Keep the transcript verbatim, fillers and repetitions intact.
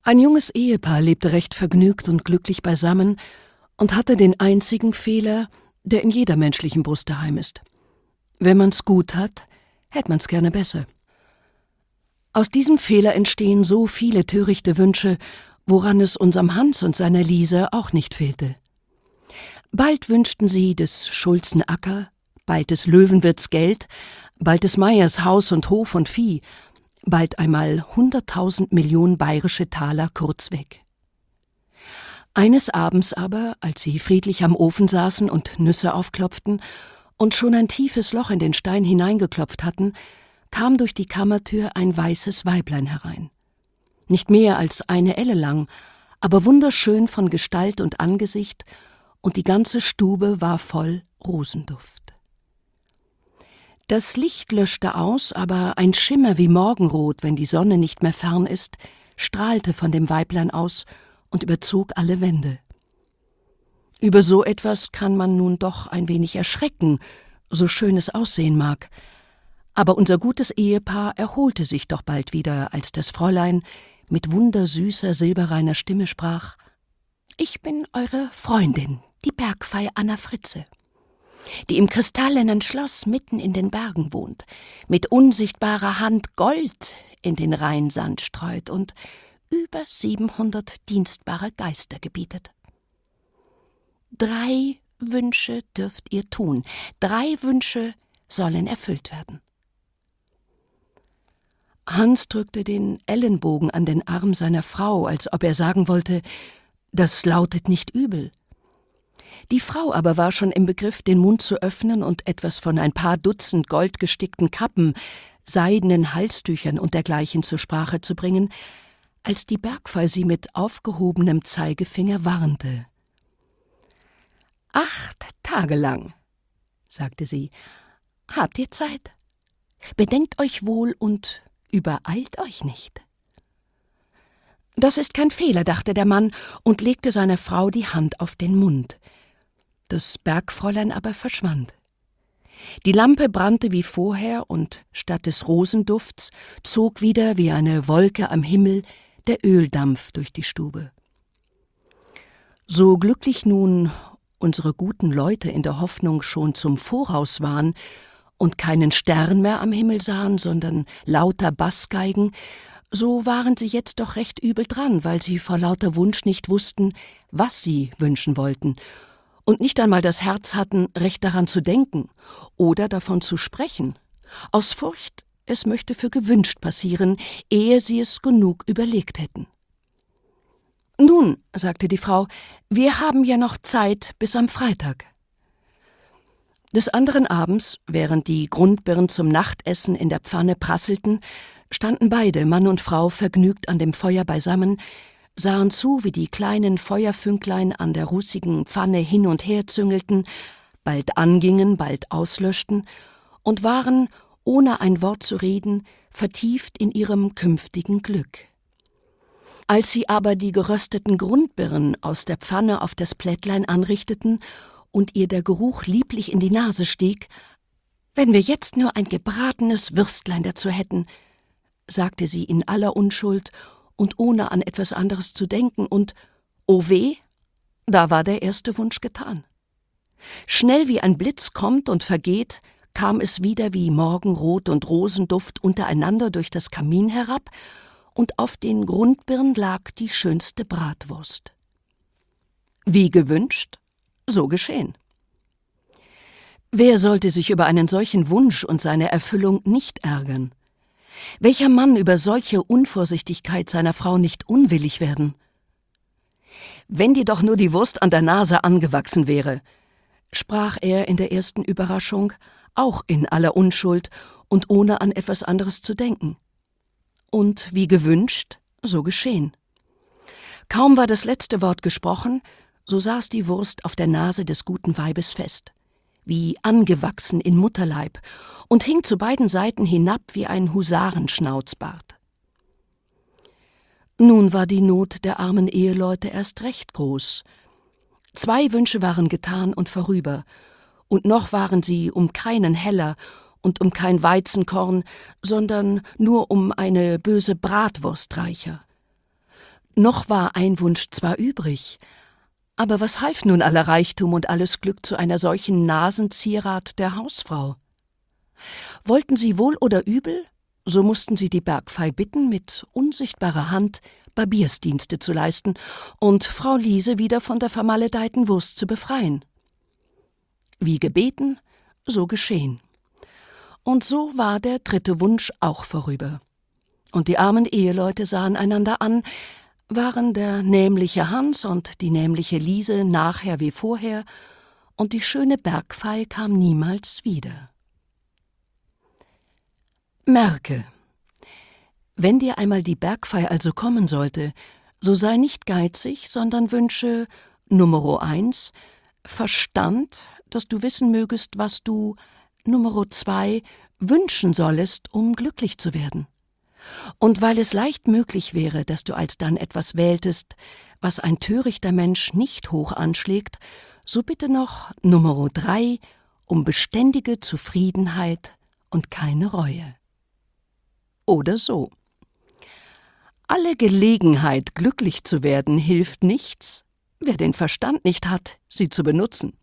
Ein junges Ehepaar lebte recht vergnügt und glücklich beisammen und hatte den einzigen Fehler, der in jeder menschlichen Brust daheim ist. Wenn man's gut hat, hätt man's gerne besser. Aus diesem Fehler entstehen so viele törichte Wünsche, woran es unserem Hans und seiner Liese auch nicht fehlte. Bald wünschten sie des Schulzen Acker, bald des Löwenwirts Geld, bald des Meiers Haus und Hof und Vieh, bald einmal hunderttausend Millionen bayerische Taler kurzweg. Eines Abends aber, als sie friedlich am Ofen saßen und Nüsse aufklopften und schon ein tiefes Loch in den Stein hineingeklopft hatten, kam durch die Kammertür ein weißes Weiblein herein. Nicht mehr als eine Elle lang, aber wunderschön von Gestalt und Angesicht, und die ganze Stube war voll Rosenduft. Das Licht löschte aus, aber ein Schimmer wie Morgenrot, wenn die Sonne nicht mehr fern ist, strahlte von dem Weiblein aus und überzog alle Wände. Über so etwas kann man nun doch ein wenig erschrecken, so schön es aussehen mag. Aber unser gutes Ehepaar erholte sich doch bald wieder, als das Fräulein mit wundersüßer, silberreiner Stimme sprach: »Ich bin eure Freundin, die Bergfei Anna Fritze, die im kristallenen Schloss mitten in den Bergen wohnt, mit unsichtbarer Hand Gold in den Rheinsand streut und über siebenhundert dienstbare Geister gebietet. Drei Wünsche dürft ihr tun, drei Wünsche sollen erfüllt werden.« Hans drückte den Ellenbogen an den Arm seiner Frau, als ob er sagen wollte, das lautet nicht übel. Die Frau aber war schon im Begriff, den Mund zu öffnen und etwas von ein paar Dutzend goldgestickten Kappen, seidenen Halstüchern und dergleichen zur Sprache zu bringen, als die Bergfei sie mit aufgehobenem Zeigefinger warnte. »Acht Tage lang«, sagte sie, »habt ihr Zeit. Bedenkt euch wohl und übereilt euch nicht.« Das ist kein Fehler, dachte der Mann und legte seiner Frau die Hand auf den Mund. Das Bergfräulein aber verschwand. Die Lampe brannte wie vorher und statt des Rosendufts zog wieder wie eine Wolke am Himmel der Öldampf durch die Stube. So glücklich nun unsere guten Leute in der Hoffnung schon zum Voraus waren und keinen Stern mehr am Himmel sahen, sondern lauter Bassgeigen, so waren sie jetzt doch recht übel dran, weil sie vor lauter Wunsch nicht wussten, was sie wünschen wollten und nicht einmal das Herz hatten, recht daran zu denken oder davon zu sprechen, aus Furcht, es möchte für gewünscht passieren, ehe sie es genug überlegt hätten. »Nun«, sagte die Frau, »wir haben ja noch Zeit bis am Freitag.« Des anderen Abends, während die Grundbirnen zum Nachtessen in der Pfanne prasselten, standen beide, Mann und Frau, vergnügt an dem Feuer beisammen, sahen zu, wie die kleinen Feuerfünklein an der rußigen Pfanne hin und her züngelten, bald angingen, bald auslöschten und waren, ohne ein Wort zu reden, vertieft in ihrem künftigen Glück. Als sie aber die gerösteten Grundbirnen aus der Pfanne auf das Plättlein anrichteten und ihr der Geruch lieblich in die Nase stieg, »Wenn wir jetzt nur ein gebratenes Würstlein dazu hätten«, sagte sie in aller Unschuld und ohne an etwas anderes zu denken, und oh weh, da war der erste Wunsch getan. Schnell wie ein Blitz kommt und vergeht, kam es wieder wie Morgenrot und Rosenduft untereinander durch das Kamin herab, und auf den Grundbirnen lag die schönste Bratwurst. Wie gewünscht, so geschehen. Wer sollte sich über einen solchen Wunsch und seine Erfüllung nicht ärgern? Welcher Mann über solche Unvorsichtigkeit seiner Frau nicht unwillig werden? »Wenn dir doch nur die Wurst an der Nase angewachsen wäre«, sprach er in der ersten Überraschung, auch in aller Unschuld und ohne an etwas anderes zu denken. Und wie gewünscht, so geschehen. Kaum war das letzte Wort gesprochen, so saß die Wurst auf der Nase des guten Weibes fest, wie angewachsen in Mutterleib, und hing zu beiden Seiten hinab wie ein Husarenschnauzbart. Nun war die Not der armen Eheleute erst recht groß. Zwei Wünsche waren getan und vorüber, und noch waren sie um keinen Heller und um kein Weizenkorn, sondern nur um eine böse Bratwurst reicher. Noch war ein Wunsch zwar übrig, aber was half nun aller Reichtum und alles Glück zu einer solchen Nasenzierat der Hausfrau? Wollten sie wohl oder übel, so mussten sie die Bergfei bitten, mit unsichtbarer Hand Barbiersdienste zu leisten und Frau Liese wieder von der vermaledeiten Wurst zu befreien. Wie gebeten, so geschehen. Und so war der dritte Wunsch auch vorüber. Und die armen Eheleute sahen einander an, waren der nämliche Hans und die nämliche Liese nachher wie vorher, und die schöne Bergfei kam niemals wieder. Merke, wenn dir einmal die Bergfei also kommen sollte, so sei nicht geizig, sondern wünsche Numero eins Verstand, dass du wissen mögest, was du Numero zwei wünschen sollest, um glücklich zu werden. Und weil es leicht möglich wäre, dass du alsdann etwas wähltest, was ein törichter Mensch nicht hoch anschlägt, so bitte noch Numero drei um beständige Zufriedenheit und keine Reue. Oder so. Alle Gelegenheit, glücklich zu werden, hilft nichts, wer den Verstand nicht hat, sie zu benutzen.